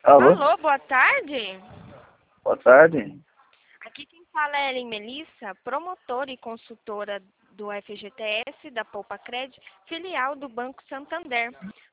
Alô? Alô, boa tarde. Boa tarde. Aqui quem fala é Ellen Melissa, promotora e consultora do FGTS, da Poupa Cred, filial do Banco Santander.